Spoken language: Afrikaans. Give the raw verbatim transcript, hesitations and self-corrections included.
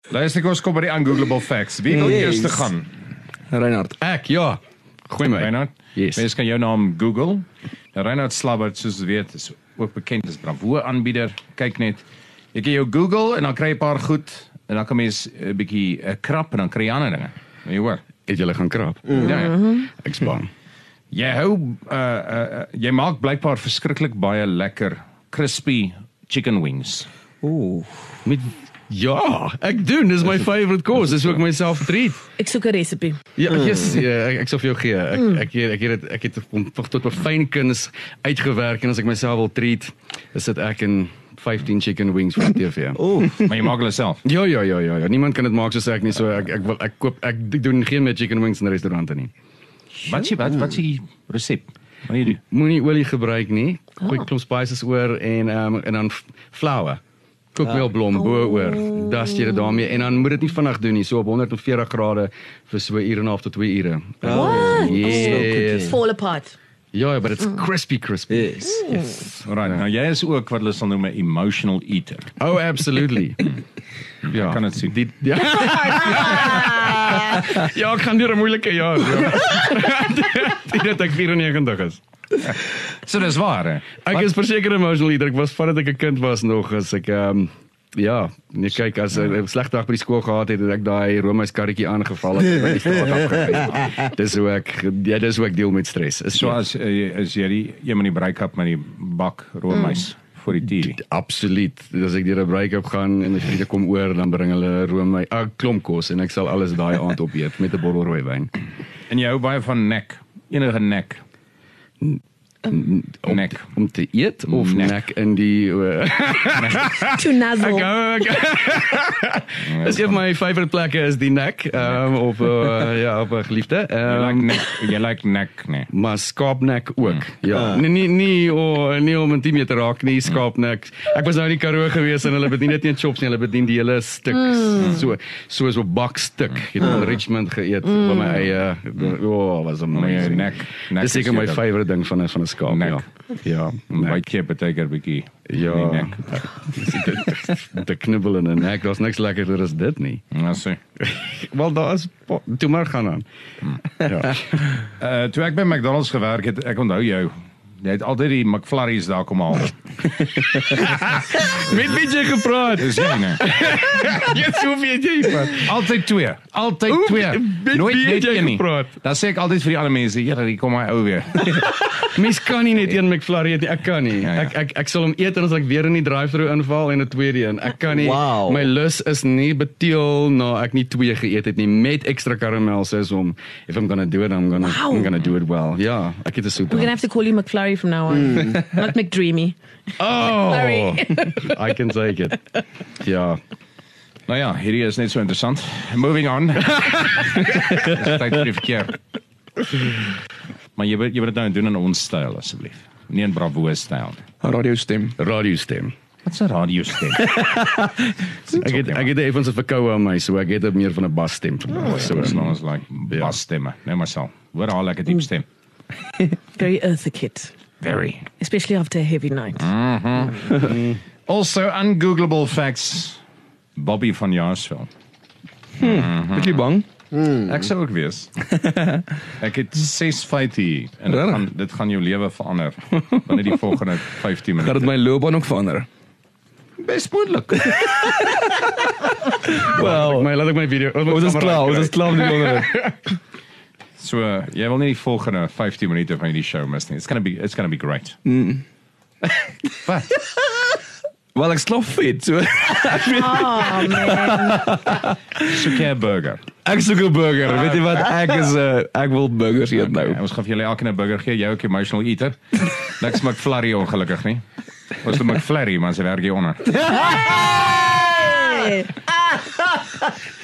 Luister, ons kom by die ungoogleable facts. Wie wil Yes. eers te gaan? Reinhard. Ek, ja. Gooi my. Reinhard? Yes. Mens kan jou naam Google. Nou, Reinhard Slabbert, soos jy weet, is ook bekend as Bravo aanbieder. Kyk net. Jy kan jou Google en dan kry jy 'n paar goed en dan kan mens 'n bietjie uh, krap en dan kry jy ander dinge. Jy hoor. Het julle gaan krap? Mm. Ja. Ek span. Jy hou uh, uh, jy maak blykbaar verskriklik baie lekker crispy chicken wings. Ooh. Met ja, ek doen. Dis my favorite course. Dis ook my self-treat. Ek soek 'n resepie. Ja, yes, ja, ek, ek sal vir jou gee. Ek mm. ek ek het ek het dit tot 'n fyn kuns uitgewerk en as ek myself wil treat, is dit ek in vyftien chicken wings vir die T V. Ooh. Maar jy maak hulle self. Ja, ja, ja, ja, ja. Niemand kan dit maak soos ek nie. So ek ek wil ek koop ek doen geen meer chicken wings in restaurante nie. Wat sê wat wat sê resep? Wat jy doen? Moenie olie gebruik nie. Gooi oh. klomp spices oor en um, en dan flour. Kookmeelblom ah. bo oor. Das jy dit daarmee en dan moet dit nie vinnig doen nie. So op honderd veertig grade vir so 'n uur en 'n half tot twee ure. What? Yes. Fall apart. Ja, but it's crispy crispy. Yes. Yes. Alright, nou jy is ook wat hulle sal noem 'n emotional eater. Oh, absolutely. Ja, kan dit sien. Die, ja. ja, ek gaan deur 'n moeilike jaar. Ja. Dit het ek vyfennegentig is. So dis waar, hè? Ek Wat? is verseker emotional eater. Ek was vandat ek 'n kind was nog as ek um, ja, nee kyk as ek 'n slegte dag by die skool gehad het, het ek daai Romeis karretjie aangeval het by die straat afgery. Dis hoe ek ja, dis hoe ek deel met stres. Is So as uh, as jy die een met die break-up met die bak roomys mm. vir die T V. Absoluut. As ek deur 'n break-up gaan en my vriende kom oor, dan bring hulle roomys, 'n klomp kos en ek sal alles daai aand opeet met 'n bottel rooiwyn. En jy hou baie van nek. Enige nek. Om, Nek. om te eet of Nek. nek in die uh, To nazzle. Ek hou Dis een van my favorite plekke is die nek um, op uh, ja op 'n geliefde. Jy like Um, nek, jy like nek, nee. maar skaapnek ook. Ja. Nee nee nee o nee om intiem te raak nie skaapnek. Ek was nou in die Karoo gewees en hulle bedien dit nie in chops nie, hulle bedien die hele stuk mm. so soos 'n bakstuk. Ek het in Richmond geëet mm. by my eie oh was amazing. Nek. Nek Dis seker my favorite ding van 'n van 'n skaap. Nek. Ja. Ja. Baie keer partykeer bietjie. Ja. Die nek. De knibbel in 'n nek, daar's niks lekkerder as dit nie. Ja, so. Wel daar is toe maar gaan aan. Ja. Uh toe ek by McDonald's gewerk het, ek onthou jou. Jy het altyd die McFlurries daar kom haal. Met wie jy gepraat? Dis jy, nee. Jy sou wie jy praat. Altyd twee. Altyd Oef, twee. met Nooit wie het net jy een nie. gepraat? Dan sê ek altyd vir die ander mense, "Here, hier kom hy ou weer." Mens kan nie net een McFlurry eet nie. Ek kan nie. Ja, ja. Ek ek ek sal hom eet en as ek weer in die drive-thru inval en 'n tweede een. Ek kan nie. Wow. My lus is nie beteel na ek nie twee geëet het nie met ekstra karamel soos om if I'm gonna do it, I'm gonna Wow. I'm gonna do it well. Ja, ek het 'n soet. We're gonna have to call you McFlurry from now on. Not McDreamy. Oh, Sorry. I can take it. Ja. Nou ja, hierdie is net so interessant. Moving on. Dis tyd vir die verkeer. Maar jy wil jy wil dit nou doen in ons styl asseblief. Nie in Bravo styl. Radiostem. Radiostem. Wat 'n radiostem. Ek het ek het effens 'n verkoue aan my, so ek het 'n meer van 'n basstem. Oh, so as long as like Ja. basstemme. Nee, maar sal. Hoor haar lekker diep stem. Very earthy kid. Very. Especially after a heavy night. Also ungoogleable facts. Bobby van Jaarsveld. Is jy bang? Ek sou ook wees. Ek het ses feite hier en dit Regtig? gaan dit gaan jou lewe verander binne die volgende vyftien Gaan dit minute. my loopbaan ook verander? Best moontlik. Wel, my laat ek my video. Ons is klaar, ons is klaar met die onderwerp. So, uh, jy wil nie die volgende vyftien minute van die show mis nie. It's going to be it's going to be great. Wat? Wel ek slaap vet, so Oh man. Soek jy 'n burger? ek soek 'n burger. Weet jy wat? Ek is uh, ek wil burgers eet nou. Okay, ons gaan vir julle elkeen 'n burger gee. Jy ook emotional eater. Niks McFlurry ongelukkig nie. Ons het McFlurry, maar sy werk hier onder. Hey!